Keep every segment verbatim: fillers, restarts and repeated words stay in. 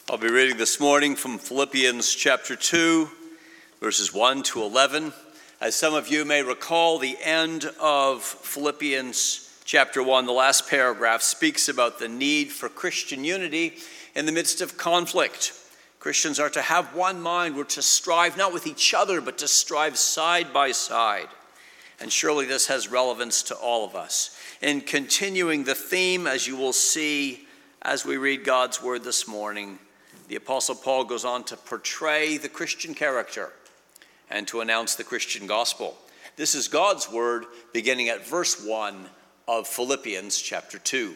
I'll be reading this morning from Philippians chapter two, verses one to eleven. As some of you may recall, the end of Philippians chapter one, the last paragraph, speaks about the need for Christian unity in the midst of conflict. Christians are to have one mind. We're to strive not with each other, but to strive side by side. And surely this has relevance to all of us. In continuing the theme, as you will see as we read God's word this morning, the Apostle Paul goes on to portray the Christian character and to announce the Christian gospel. This is God's word beginning at verse one of Philippians chapter two.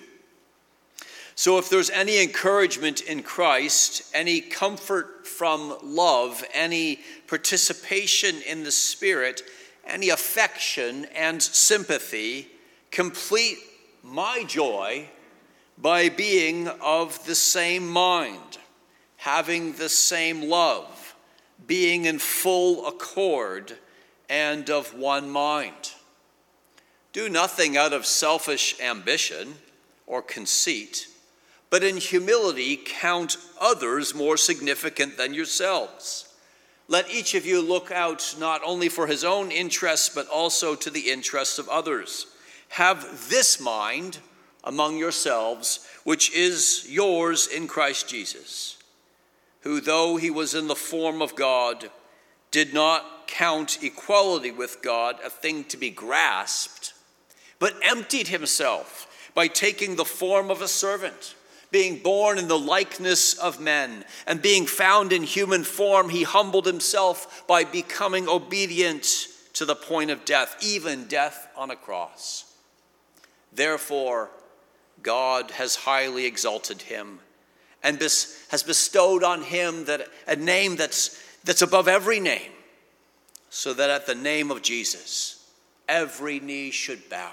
So if there's any encouragement in Christ, any comfort from love, any participation in the Spirit, any affection and sympathy, complete my joy by being of the same mind, having the same love, being in full accord and of one mind. Do nothing out of selfish ambition or conceit, but in humility count others more significant than yourselves. Let each of you look out not only for his own interests, but also to the interests of others. Have this mind among yourselves, which is yours in Christ Jesus, who, though he was in the form of God, did not count equality with God a thing to be grasped, but emptied himself by taking the form of a servant, being born in the likeness of men, and being found in human form, he humbled himself by becoming obedient to the point of death, even death on a cross. Therefore, God has highly exalted him and bes- has bestowed on him that a name that's, that's above every name, so that at the name of Jesus, every knee should bow,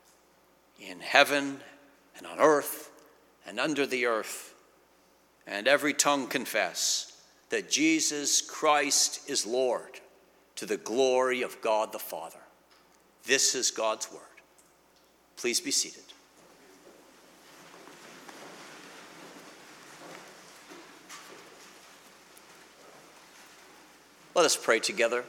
in heaven and on earth and under the earth, and every tongue confess that Jesus Christ is Lord, to the glory of God the Father. This is God's word. Please be seated. Let us pray together.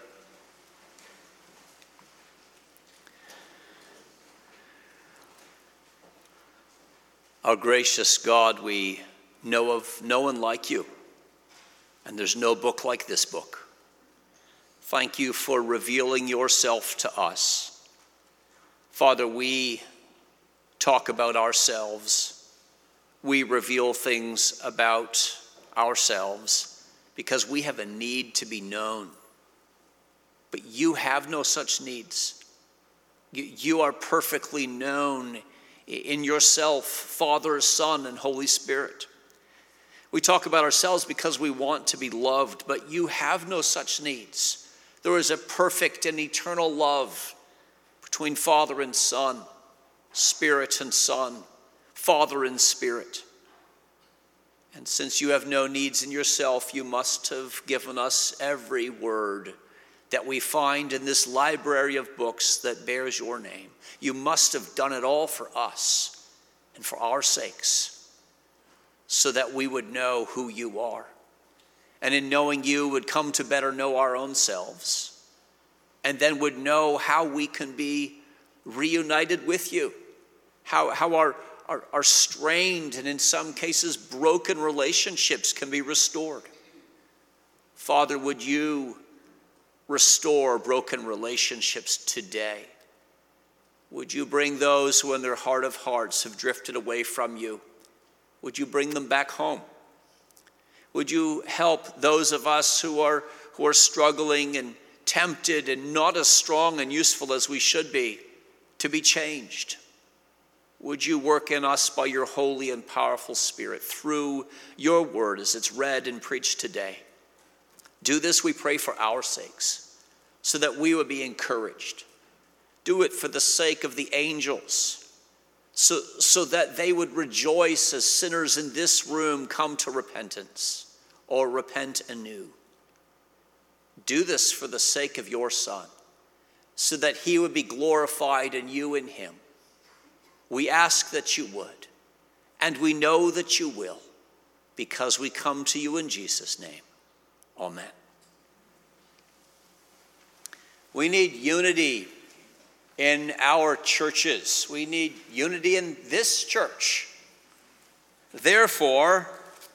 Our gracious God, we know of no one like you, and there's no book like this book. Thank you for revealing yourself to us. Father, we talk about ourselves. We reveal things about ourselves because we have a need to be known. But you have no such needs. You are perfectly known in yourself, Father, Son, and Holy Spirit. We talk about ourselves because we want to be loved, but you have no such needs. There is a perfect and eternal love between Father and Son, Spirit and Son, Father and Spirit. And since you have no needs in yourself, you must have given us every word that we find in this library of books that bears your name. You must have done it all for us and for our sakes, so that we would know who you are. And in knowing you, would come to better know our own selves, and then would know how we can be reunited with you, how, how our, our, our strained and in some cases broken relationships can be restored. Father, would you restore broken relationships today? Would you bring those who in their heart of hearts have drifted away from you? Would you bring them back home? Would you help those of us who are, who are struggling and tempted and not as strong and useful as we should be to be changed? Would you work in us by your holy and powerful Spirit through your word as it's read and preached today? Do this, we pray, for our sakes, so that we would be encouraged. Do it for the sake of the angels, so, so that they would rejoice as sinners in this room come to repentance or repent anew. Do this for the sake of your Son, so that he would be glorified and you in him. We ask that you would, and we know that you will, because we come to you in Jesus' name. Amen. We need unity in our churches. We need unity in this church. Therefore,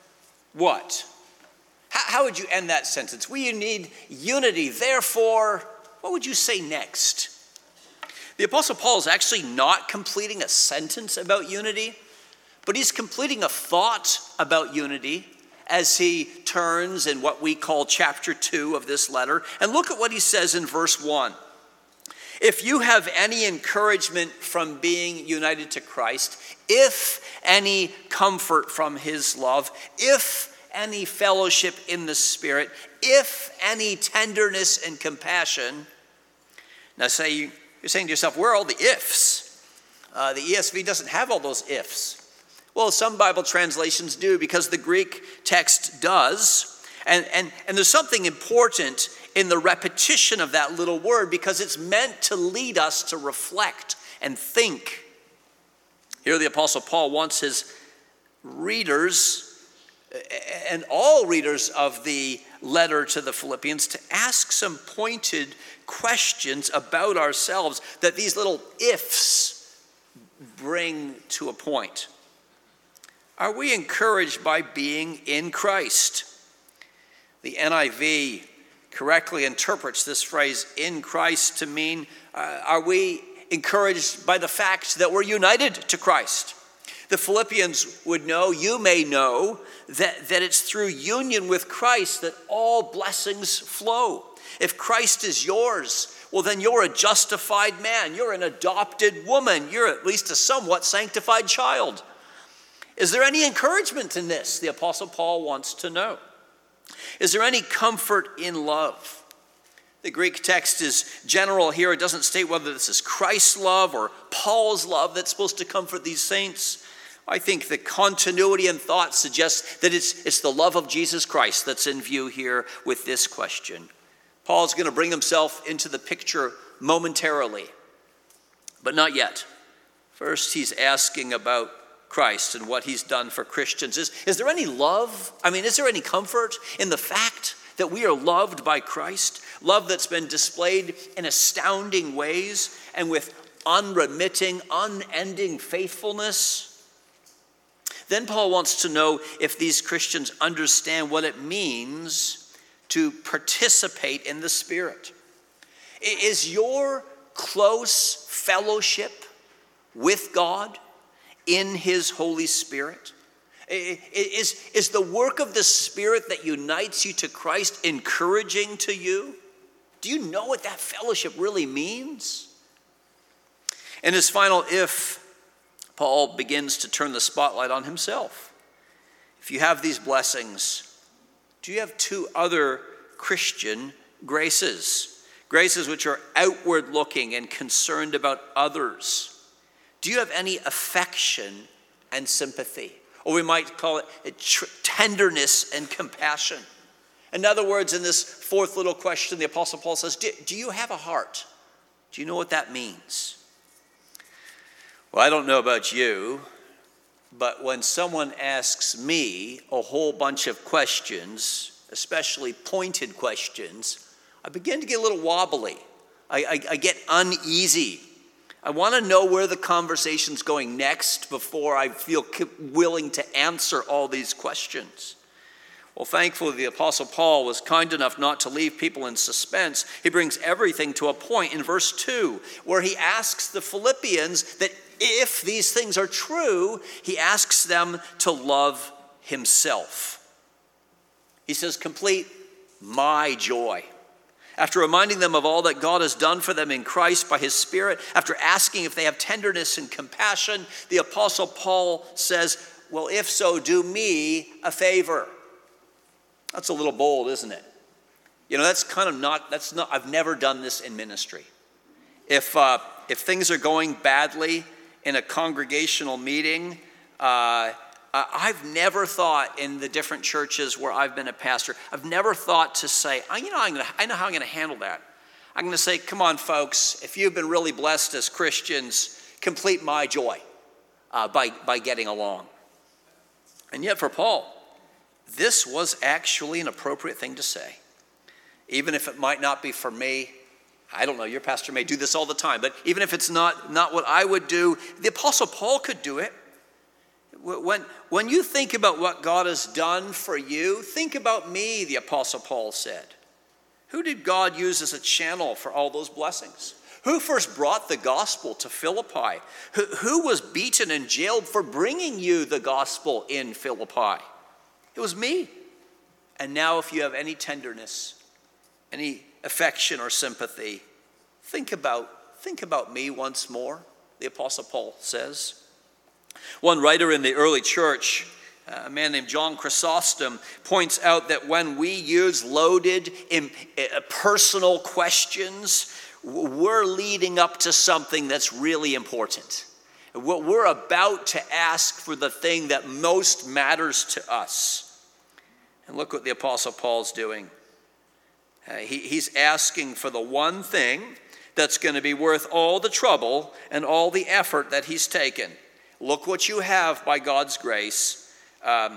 what? How, how would you end that sentence? We need unity. Therefore, what would you say next? The Apostle Paul is actually not completing a sentence about unity, but he's completing a thought about unity as he turns in what we call chapter two of this letter. And look at what he says in verse one. If you have any encouragement from being united to Christ, if any comfort from his love, if any fellowship in the Spirit, if any tenderness and compassion. Now say, you're saying to yourself, where are all the ifs? Uh, the E S V doesn't have all those ifs. Well, some Bible translations do, because the Greek text does. And, and, and there's something important in the repetition of that little word, because it's meant to lead us to reflect and think. Here the Apostle Paul wants his readers and all readers of the letter to the Philippians to ask some pointed questions about ourselves that these little ifs bring to a point. Are we encouraged by being in Christ? The N I V correctly interprets this phrase, in Christ, to mean, uh, are we encouraged by the fact that we're united to Christ? The Philippians would know, you may know, that, that it's through union with Christ that all blessings flow. If Christ is yours, well, then you're a justified man. You're an adopted woman. You're at least a somewhat sanctified child. Is there any encouragement in this? The Apostle Paul wants to know. Is there any comfort in love? The Greek text is general here. It doesn't state whether this is Christ's love or Paul's love that's supposed to comfort these saints. I think the continuity in thought suggests that it's, it's the love of Jesus Christ that's in view here with this question. Paul's going to bring himself into the picture momentarily, but not yet. First, he's asking about Christ and what he's done for Christians. Is, is there any love? I mean, is there any comfort in the fact that we are loved by Christ? Love that's been displayed in astounding ways and with unremitting, unending faithfulness. Then Paul wants to know if these Christians understand what it means to participate in the Spirit. Is your close fellowship with God in his Holy Spirit? Is, is the work of the Spirit that unites you to Christ encouraging to you? Do you know what that fellowship really means? In his final if, Paul begins to turn the spotlight on himself. If you have these blessings, do you have two other Christian graces? Graces which are outward looking and concerned about others. Do you have any affection and sympathy? Or we might call it tr- tenderness and compassion. In other words, in this fourth little question, the Apostle Paul says, do, do you have a heart? Do you know what that means? Well, I don't know about you, but when someone asks me a whole bunch of questions, especially pointed questions, I begin to get a little wobbly. I, I, I get uneasy. I want to know where the conversation's going next before I feel willing to answer all these questions. Well, thankfully, the Apostle Paul was kind enough not to leave people in suspense. He brings everything to a point in verse two, where he asks the Philippians that if these things are true, he asks them to love himself. He says, complete my joy. After reminding them of all that God has done for them in Christ by his Spirit, after asking if they have tenderness and compassion, the Apostle Paul says, well, if so, do me a favor. That's a little bold, isn't it? You know, that's kind of not, that's not, I've never done this in ministry. If, uh, if things are going badly in a congregational meeting, uh, Uh, I've never thought in the different churches where I've been a pastor, I've never thought to say, oh, you know, I'm gonna, I know how I'm going to handle that. I'm going to say, come on, folks, if you've been really blessed as Christians, complete my joy uh, by, by getting along. And yet for Paul, this was actually an appropriate thing to say. Even if it might not be for me, I don't know, your pastor may do this all the time, but even if it's not, not what I would do, the Apostle Paul could do it. When, when you think about what God has done for you, think about me, the Apostle Paul said. Who did God use as a channel for all those blessings? Who first brought the gospel to Philippi? Who, who was beaten and jailed for bringing you the gospel in Philippi? It was me. And now if you have any tenderness, any affection or sympathy, think about, think about me once more, the Apostle Paul says. One writer in the early church, a man named John Chrysostom, points out that when we use loaded, personal questions, we're leading up to something that's really important. What we're about to ask for the thing that most matters to us. And look what the Apostle Paul's doing. Uh, he, he's asking for the one thing that's going to be worth all the trouble and all the effort that he's taken. Look what you have by God's grace. Um,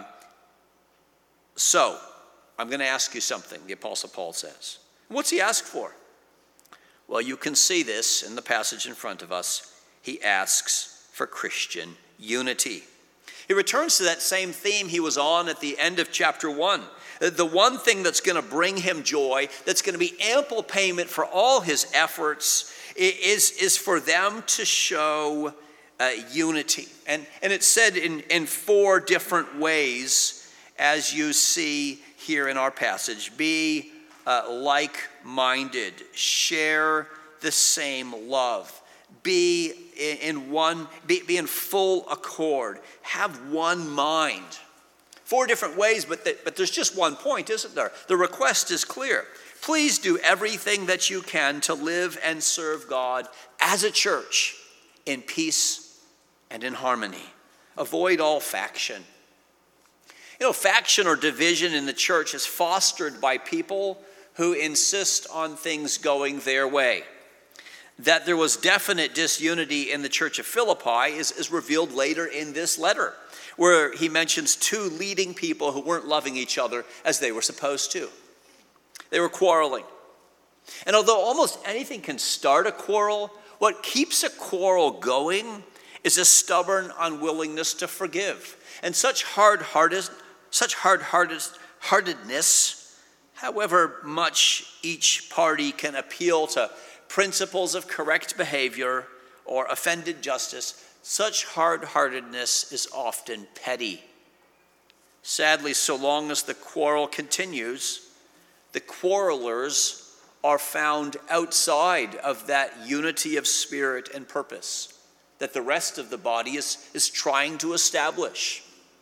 so, I'm going to ask you something, the Apostle Paul says. What's he asked for? Well, you can see this in the passage in front of us. He asks for Christian unity. He returns to that same theme he was on at the end of chapter one. The one thing that's going to bring him joy, that's going to be ample payment for all his efforts, is, is for them to show uh, unity. And, and it's said in, in four different ways, as you see here in our passage. Be uh, like-minded, share the same love, be in one, be, be in full accord, have one mind. Four different ways, but, the, but there's just one point, isn't there? The request is clear. Please do everything that you can to live and serve God as a church in peace and in harmony. Avoid all faction. You know, faction or division in the church is fostered by people who insist on things going their way. That there was definite disunity in the church of Philippi is, is revealed later in this letter, where he mentions two leading people who weren't loving each other as they were supposed to. They were quarreling. And although almost anything can start a quarrel, what keeps a quarrel going is a stubborn unwillingness to forgive. And such hard-hearted, such hard-hearted, heartedness, however much each party can appeal to principles of correct behavior or offended justice, such hard-heartedness is often petty. Sadly, so long as the quarrel continues, the quarrelers are found outside of that unity of spirit and purpose that the rest of the body is, is trying to establish.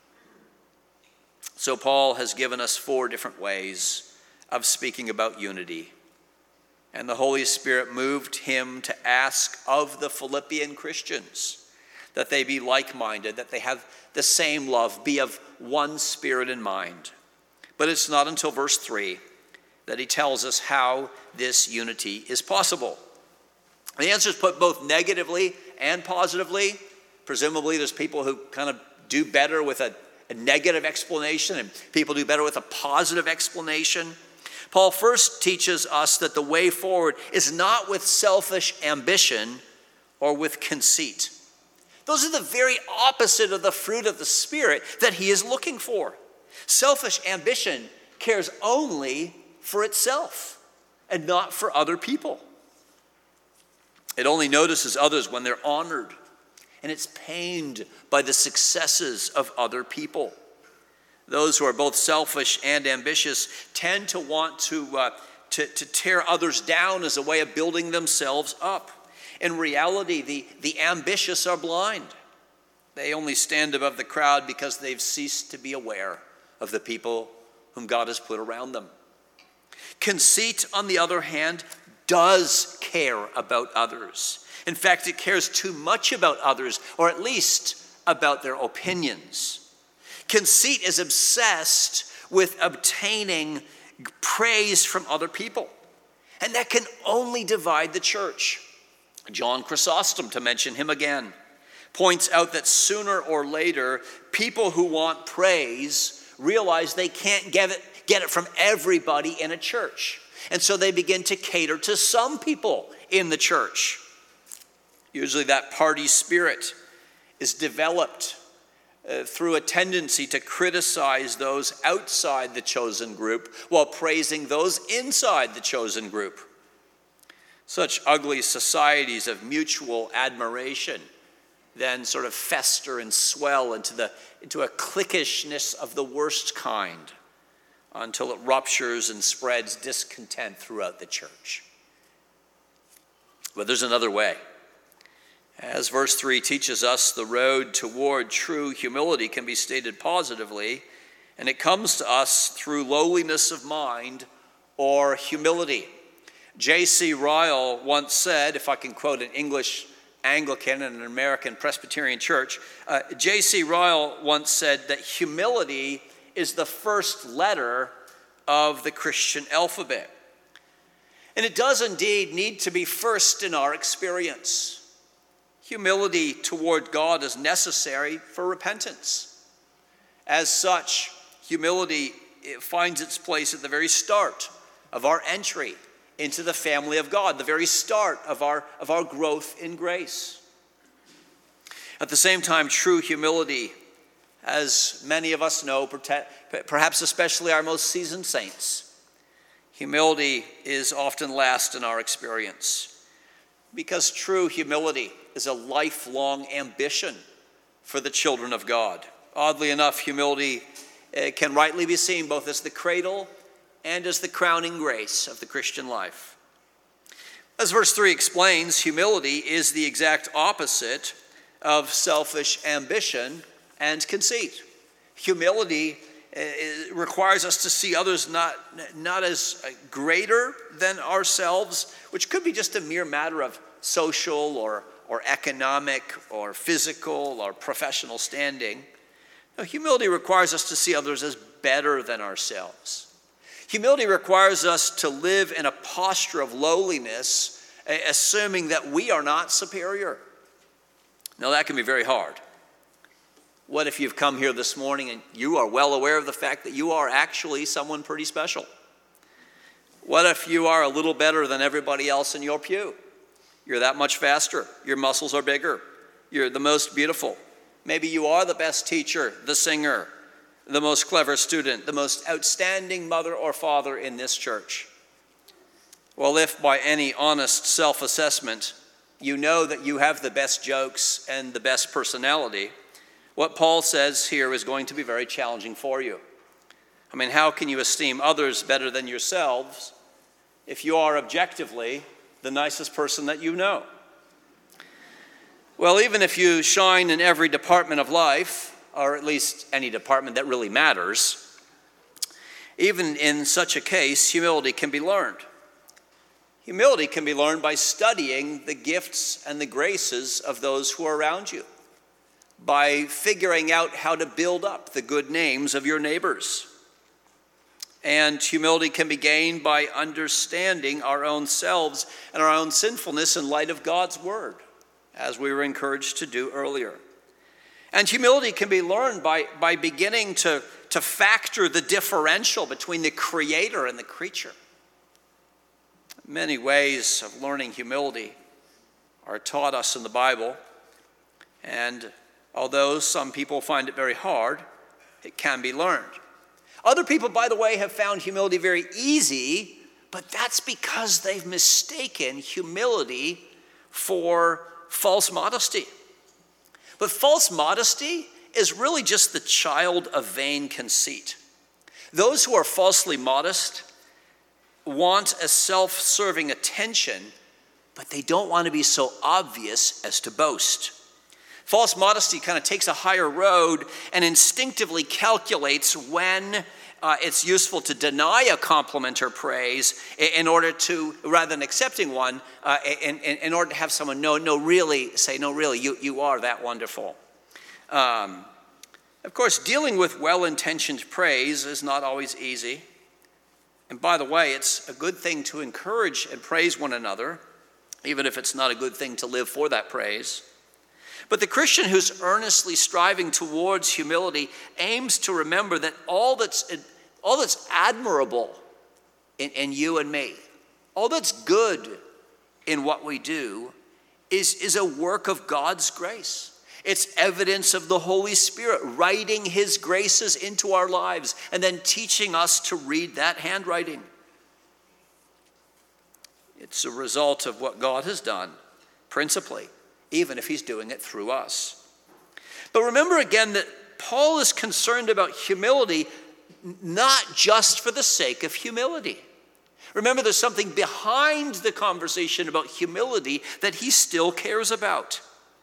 So Paul has given us four different ways of speaking about unity. And the Holy Spirit moved him to ask of the Philippian Christians that they be like-minded, that they have the same love, be of one spirit and mind. But it's not until verse three that he tells us how this unity is possible. The answer is put both negatively and positively. Presumably there's people who kind of do better with a, a negative explanation and people do better with a positive explanation. Paul first teaches us that the way forward is not with selfish ambition or with conceit. Those are the very opposite of the fruit of the Spirit that he is looking for. Selfish ambition cares only for itself and not for other people. It only notices others when they're honored, and it's pained by the successes of other people. Those who are both selfish and ambitious tend to want to, uh, to, to tear others down as a way of building themselves up. In reality, the, the ambitious are blind. They only stand above the crowd because they've ceased to be aware of the people whom God has put around them. Conceit, on the other hand, does care about others. In fact, it cares too much about others, or at least about their opinions. Conceit is obsessed with obtaining praise from other people. And that can only divide the church. John Chrysostom, to mention him again, points out that sooner or later, people who want praise realize they can't get it, get it from everybody in a church. And so they begin to cater to some people in the church. Usually that party spirit is developed uh, through a tendency to criticize those outside the chosen group while praising those inside the chosen group. Such ugly societies of mutual admiration then sort of fester and swell into the into a cliquishness of the worst kind until it ruptures and spreads discontent throughout the church. But there's another way. As verse three teaches us, the road toward true humility can be stated positively, and it comes to us through lowliness of mind or humility. J C Ryle once said, if I can quote an English Anglican and an American Presbyterian church, uh, J C Ryle once said that humility is the first letter of the Christian alphabet. And it does indeed need to be first in our experience. Humility toward God is necessary for repentance. As such, humility it finds its place at the very start of our entry into the family of God, the very start of our, of our growth in grace. At the same time, true humility, as many of us know, perhaps especially our most seasoned saints, humility is often last in our experience, because true humility is a lifelong ambition for the children of God. Oddly enough, humility uh, can rightly be seen both as the cradle and as the crowning grace of the Christian life. As verse three explains, humility is the exact opposite of selfish ambition and conceit. Humility uh, requires us to see others not, not as greater than ourselves, which could be just a mere matter of social or, or economic or physical or professional standing. No, humility requires us to see others as better than ourselves. Humility requires us to live in a posture of lowliness, assuming that we are not superior. Now, that can be very hard. What if you've come here this morning and you are well aware of the fact that you are actually someone pretty special? What if you are a little better than everybody else in your pew? You're that much faster. Your muscles are bigger. You're the most beautiful. Maybe you are the best teacher, the singer, the most clever student, the most outstanding mother or father in this church. Well, if by any honest self-assessment you know that you have the best jokes and the best personality, what Paul says here is going to be very challenging for you. I mean, how can you esteem others better than yourselves if you are objectively the nicest person that you know? Well, even if you shine in every department of life, or at least any department that really matters, even in such a case, humility can be learned. Humility can be learned by studying the gifts and the graces of those who are around you, by figuring out how to build up the good names of your neighbors. And humility can be gained by understanding our own selves and our own sinfulness in light of God's word, as we were encouraged to do earlier. And humility can be learned by, by beginning to, to factor the differential between the creator and the creature. Many ways of learning humility are taught us in the Bible, and although some people find it very hard, it can be learned. Other people, by the way, have found humility very easy, but that's because they've mistaken humility for false modesty. But false modesty is really just the child of vain conceit. Those who are falsely modest want a self-serving attention, but they don't want to be so obvious as to boast. False modesty kind of takes a higher road and instinctively calculates when uh, it's useful to deny a compliment or praise in order to, rather than accepting one, uh, in, in, in order to have someone know, no, really, say, no, really, you, you are that wonderful. Um, of course, dealing with well-intentioned praise is not always easy. And by the way, it's a good thing to encourage and praise one another, even if it's not a good thing to live for that praise. But the Christian who's earnestly striving towards humility aims to remember that all that's, all that's admirable in, in you and me, all that's good in what we do is, is a work of God's grace. It's evidence of the Holy Spirit writing his graces into our lives and then teaching us to read that handwriting. It's a result of what God has done, principally, even if he's doing it through us. But remember again that Paul is concerned about humility not just for the sake of humility. Remember, there's something behind the conversation about humility that he still cares about.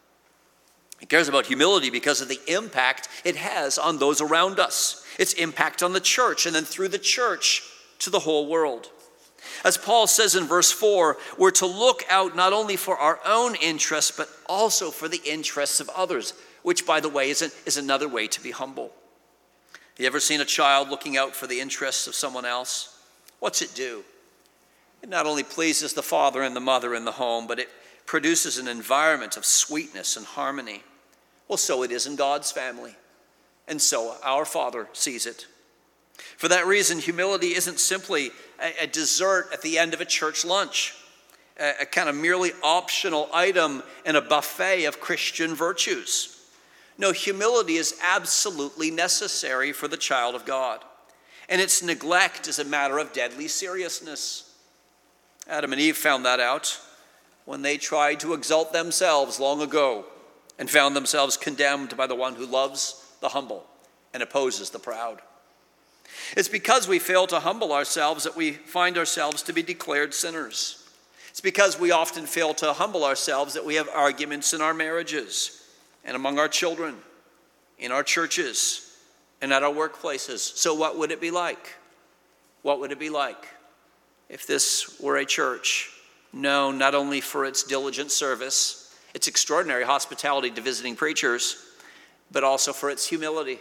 He cares about humility because of the impact it has on those around us. Its impact on the church, and then through the church to the whole world. As Paul says in verse four, we're to look out not only for our own interests, but also for the interests of others, which, by the way, is, a, is another way to be humble. Have you ever seen a child looking out for the interests of someone else? What's it do? It not only pleases the father and the mother in the home, but it produces an environment of sweetness and harmony. Well, so it is in God's family, and so our Father sees it. For that reason, humility isn't simply a, a dessert at the end of a church lunch, a, a kind of merely optional item in a buffet of Christian virtues. No, humility is absolutely necessary for the child of God, and its neglect is a matter of deadly seriousness. Adam and Eve found that out when they tried to exalt themselves long ago and found themselves condemned by the one who loves the humble and opposes the proud. It's because we fail to humble ourselves that we find ourselves to be declared sinners. It's because we often fail to humble ourselves that we have arguments in our marriages and among our children, in our churches, and at our workplaces. So what would it be like? What would it be like if this were a church known not only for its diligent service, its extraordinary hospitality to visiting preachers, but also for its humility?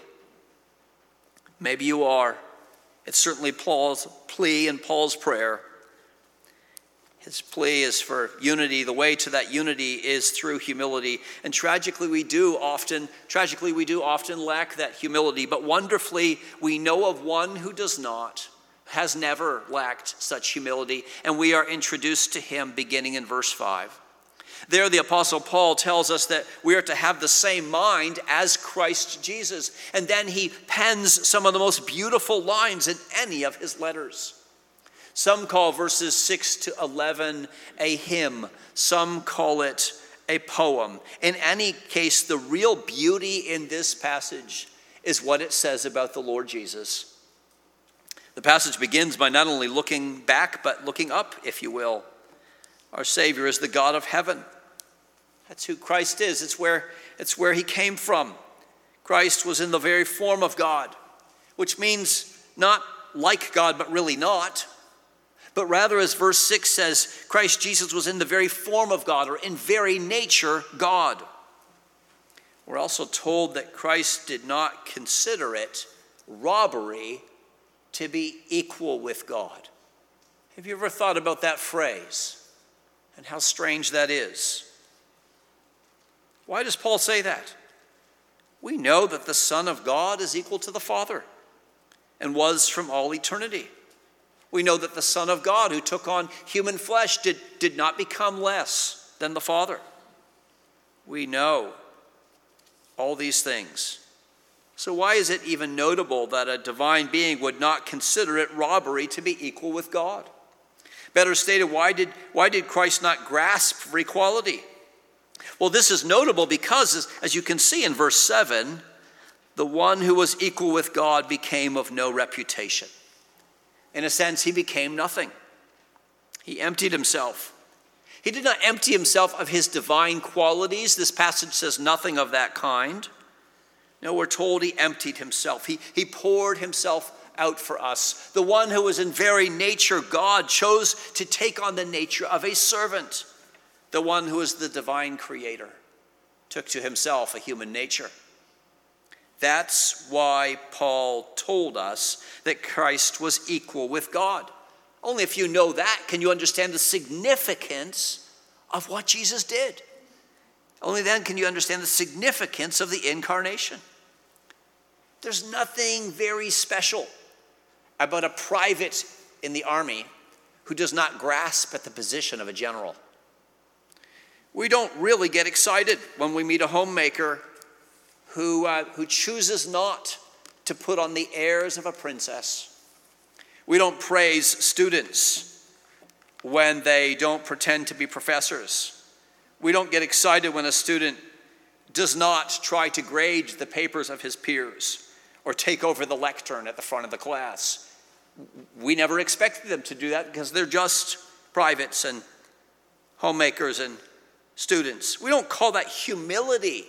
Maybe you are. It's certainly Paul's plea and Paul's prayer. His plea is for unity. The way to that unity is through humility. And tragically we do often, tragically we do often lack that humility, but wonderfully we know of one who does not, has never lacked such humility, and we are introduced to him beginning in verse five. There, the Apostle Paul tells us that we are to have the same mind as Christ Jesus. And then he pens some of the most beautiful lines in any of his letters. Some call verses six to eleven a hymn. Some call it a poem. In any case, the real beauty in this passage is what it says about the Lord Jesus. The passage begins by not only looking back, but looking up, if you will. Our Savior is the God of heaven. That's who Christ is. It's where, it's where he came from. Christ was in the very form of God, which means not like God, but really not. But rather, as verse six says, Christ Jesus was in the very form of God, or in very nature God. We're also told that Christ did not consider it robbery to be equal with God. Have you ever thought about that phrase? And how strange that is. Why does Paul say that? We know that the Son of God is equal to the Father and was from all eternity. We know that the Son of God who took on human flesh did, did not become less than the Father. We know all these things. So why is it even notable that a divine being would not consider it robbery to be equal with God? Better stated, why did, why did Christ not grasp for equality? Well, this is notable because, as, as you can see in verse seven, the one who was equal with God became of no reputation. In a sense, he became nothing. He emptied himself. He did not empty himself of his divine qualities. This passage says nothing of that kind. No, we're told he emptied himself. He, he poured himself out for us. The one who was in very nature God chose to take on the nature of a servant. The one who is the divine creator took to himself a human nature. That's why Paul told us that Christ was equal with God. Only if you know that can you understand the significance of what Jesus did. Only then can you understand the significance of the incarnation. There's nothing very special about a private in the army who does not grasp at the position of a general. We don't really get excited when we meet a homemaker who, uh, who chooses not to put on the airs of a princess. We don't praise students when they don't pretend to be professors. We don't get excited when a student does not try to grade the papers of his peers or take over the lectern at the front of the class. We never expected them to do that because they're just privates and homemakers and students. We don't call that humility.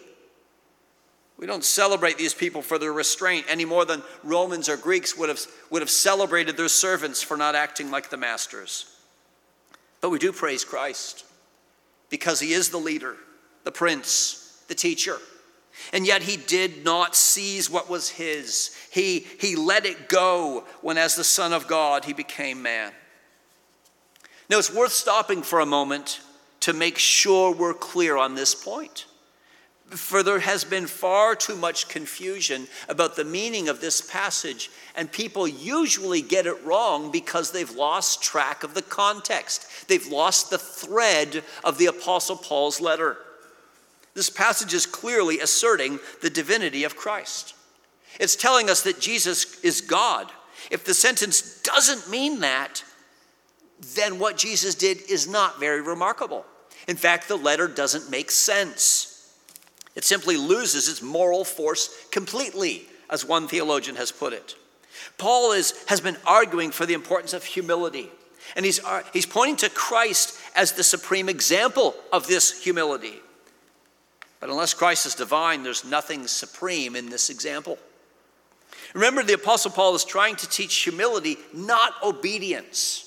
We don't celebrate these people for their restraint any more than Romans or Greeks would have, would have celebrated their servants for not acting like the masters. But we do praise Christ because he is the leader, the prince, the teacher. And yet he did not seize what was his. He, he let it go when, as the Son of God, he became man. Now, it's worth stopping for a moment to make sure we're clear on this point. For there has been far too much confusion about the meaning of this passage, and people usually get it wrong because they've lost track of the context. They've lost the thread of the Apostle Paul's letter. This passage is clearly asserting the divinity of Christ. It's telling us that Jesus is God. If the sentence doesn't mean that, then what Jesus did is not very remarkable. In fact, the letter doesn't make sense. It simply loses its moral force completely, as one theologian has put it. Paul is, has been arguing for the importance of humility, and he's, he's pointing to Christ as the supreme example of this humility. But unless Christ is divine, there's nothing supreme in this example. Remember, the Apostle Paul is trying to teach humility, not obedience.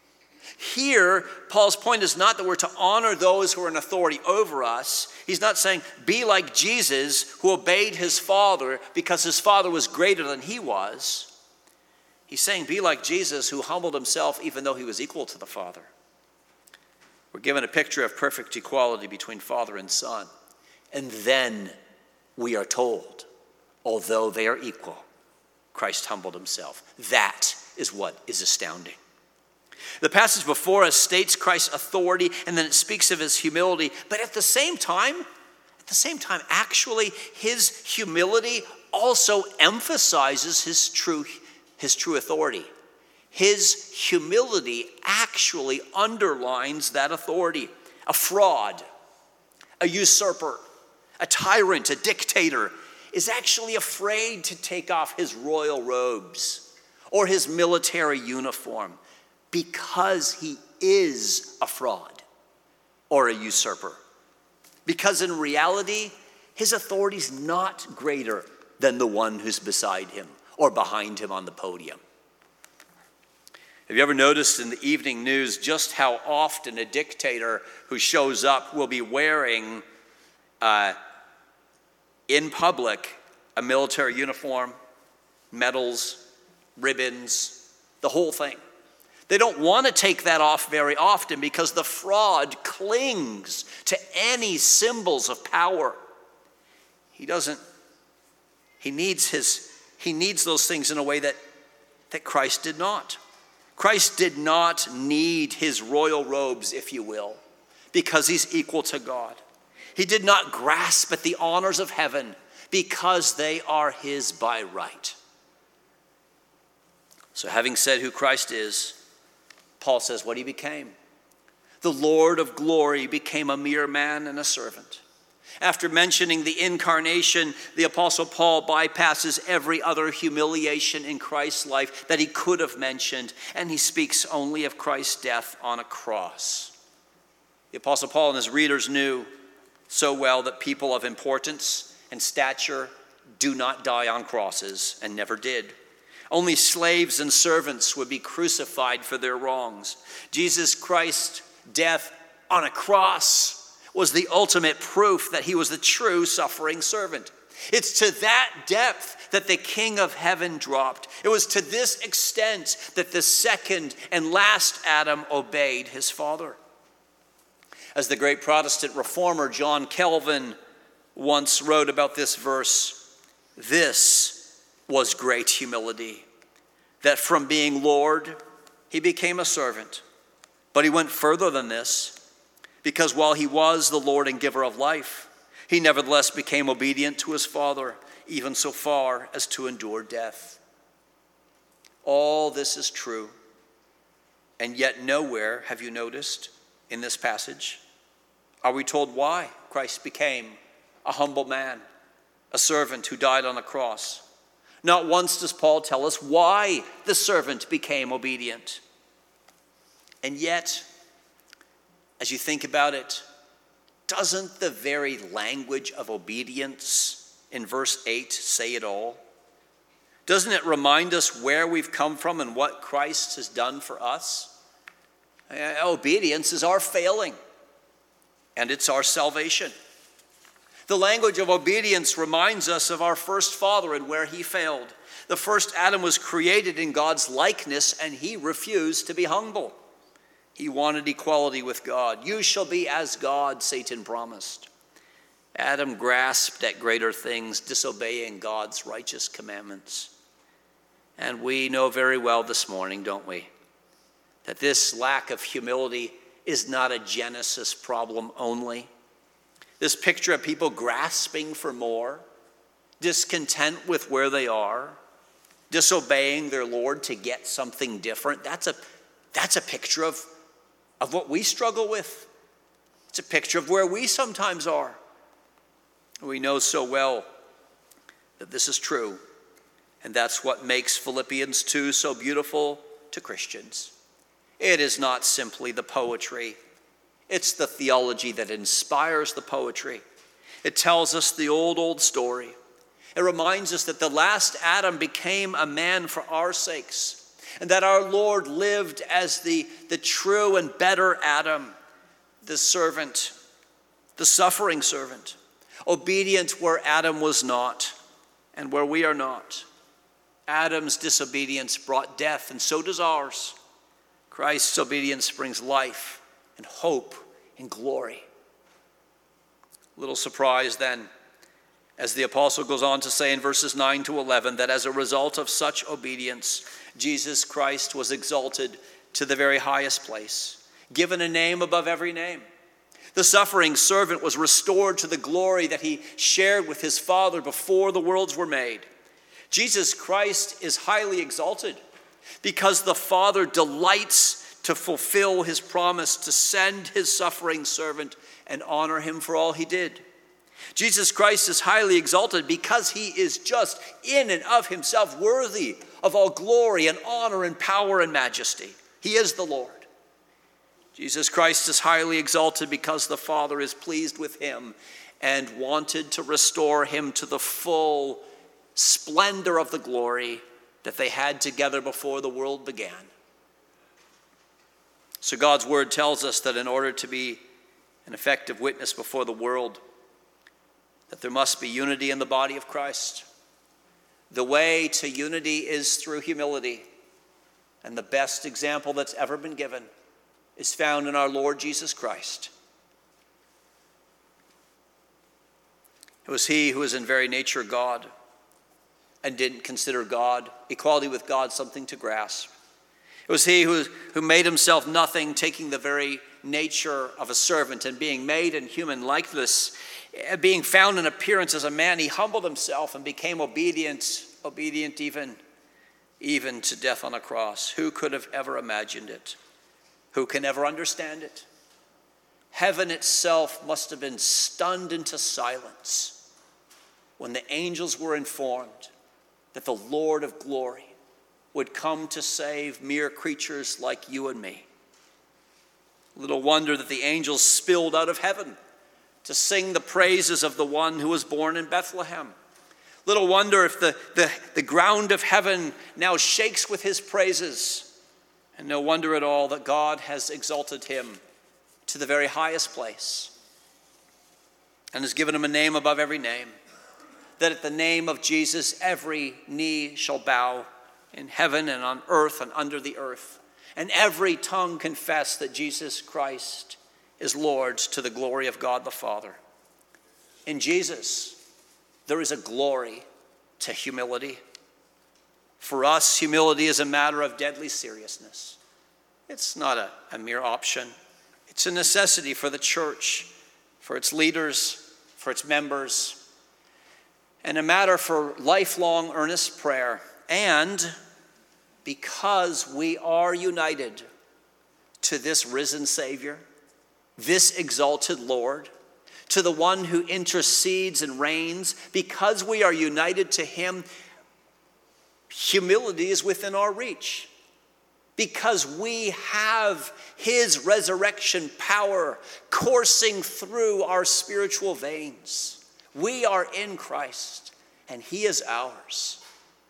Here, Paul's point is not that we're to honor those who are in authority over us. He's not saying, be like Jesus, who obeyed his Father because his Father was greater than he was. He's saying, be like Jesus, who humbled himself even though he was equal to the Father. We're given a picture of perfect equality between Father and Son. And then we are told, although they are equal, Christ humbled himself. That is what is astounding. The passage before us states Christ's authority, and then it speaks of his humility. But at the same time, at the same time, actually, his humility also emphasizes his true, his true authority. His humility actually underlines that authority. A fraud, a usurper, a tyrant, a dictator is actually afraid to take off his royal robes or his military uniform because he is a fraud or a usurper. Because in reality, his authority is not greater than the one who's beside him or behind him on the podium. Have you ever noticed in the evening news just how often a dictator who shows up will be wearing uh, in public a military uniform, medals, ribbons, the whole thing? They don't want to take that off very often because the fraud clings to any symbols of power. He doesn't, he needs his, he needs those things in a way that, that Christ did not. Christ did not need his royal robes, if you will, because he's equal to God. He did not grasp at the honors of heaven because they are his by right. So having said who Christ is, Paul says what he became. The Lord of glory became a mere man and a servant. After mentioning the incarnation, the Apostle Paul bypasses every other humiliation in Christ's life that he could have mentioned, and he speaks only of Christ's death on a cross. The Apostle Paul and his readers knew so well that people of importance and stature do not die on crosses and never did. Only slaves and servants would be crucified for their wrongs. Jesus Christ's death on a cross was the ultimate proof that he was the true suffering servant. It's to that depth that the King of Heaven dropped. It was to this extent that the second and last Adam obeyed his Father. As the great Protestant reformer John Calvin once wrote about this verse, this was great humility, that from being Lord, he became a servant. But he went further than this, because while he was the Lord and giver of life, he nevertheless became obedient to his Father, even so far as to endure death. All this is true, and yet nowhere, have you noticed, in this passage, are we told why Christ became a humble man, a servant who died on a cross. Not once does Paul tell us why the servant became obedient. And yet, as you think about it, doesn't the very language of obedience in verse eight say it all? Doesn't it remind us where we've come from and what Christ has done for us? Obedience is our failing, and it's our salvation. The language of obedience reminds us of our first father and where he failed. The first Adam was created in God's likeness, and he refused to be humble. He wanted equality with God. You shall be as God, Satan promised. Adam grasped at greater things, disobeying God's righteous commandments. And we know very well this morning, don't we, that this lack of humility is not a Genesis problem only. This picture of people grasping for more, discontent with where they are, disobeying their Lord to get something different, that's a, that's a picture of, of what we struggle with. It's a picture of where we sometimes are. We know so well that this is true, and that's what makes Philippians two so beautiful to Christians. It is not simply the poetry. It's the theology that inspires the poetry. It tells us the old, old story. It reminds us that the last Adam became a man for our sakes, and that our Lord lived as the, the true and better Adam, the servant, the suffering servant, obedient where Adam was not and where we are not. Adam's disobedience brought death, and so does ours. Christ's obedience brings life and hope and glory. Little surprise then, as the apostle goes on to say in verses nine to eleven, that as a result of such obedience, Jesus Christ was exalted to the very highest place, given a name above every name. The suffering servant was restored to the glory that he shared with his Father before the worlds were made. Jesus Christ is highly exalted because the Father delights to fulfill his promise to send his suffering servant and honor him for all he did. Jesus Christ is highly exalted because he is just in and of himself worthy of all glory and honor and power and majesty. He is the Lord. Jesus Christ is highly exalted because the Father is pleased with him and wanted to restore him to the full splendor of the glory that they had together before the world began. So God's word tells us that in order to be an effective witness before the world, that there must be unity in the body of Christ. The way to unity is through humility. And the best example that's ever been given is found in our Lord Jesus Christ. It was he who was in very nature God and didn't consider God, equality with God, something to grasp. It was he who, who made himself nothing, taking the very nature of a servant and being made in human likeness, being found in appearance as a man, he humbled himself and became obedient, obedient even, even to death on a cross. Who could have ever imagined it? Who can ever understand it? Heaven itself must have been stunned into silence when the angels were informed that the Lord of glory would come to save mere creatures like you and me. Little wonder that the angels spilled out of heaven to sing the praises of the one who was born in Bethlehem. Little wonder if the, the, the ground of heaven now shakes with his praises. And no wonder at all that God has exalted him to the very highest place and has given him a name above every name, that at the name of Jesus every knee shall bow in heaven and on earth and under the earth, and every tongue confess that Jesus Christ is Lord to the glory of God the Father. In Jesus, there is a glory to humility. For us, humility is a matter of deadly seriousness. It's not a, a mere option. It's a necessity for the church, for its leaders, for its members, and a matter for lifelong earnest prayer. And because we are united to this risen Savior, this exalted Lord, to the one who intercedes and reigns, because we are united to him, humility is within our reach. Because we have his resurrection power coursing through our spiritual veins. We are in Christ, and he is ours.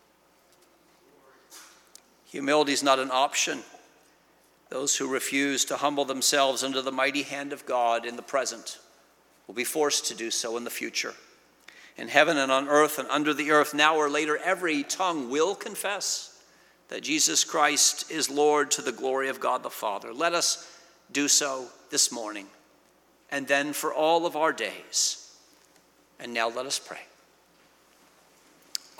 Humility is not an option. Those who refuse to humble themselves under the mighty hand of God in the present will be forced to do so in the future. In heaven and on earth and under the earth, now or later, every tongue will confess that Jesus Christ is Lord to the glory of God the Father. Let us do so this morning and then for all of our days. And now let us pray.